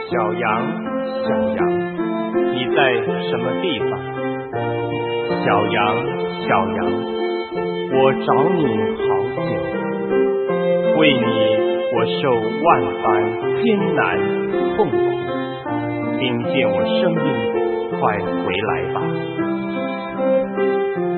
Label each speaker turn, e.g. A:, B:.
A: 小羊，小羊，你在什么地方？小羊，小羊，我找你好久，为你我受万般艰难痛苦，听见我声音，快回来吧。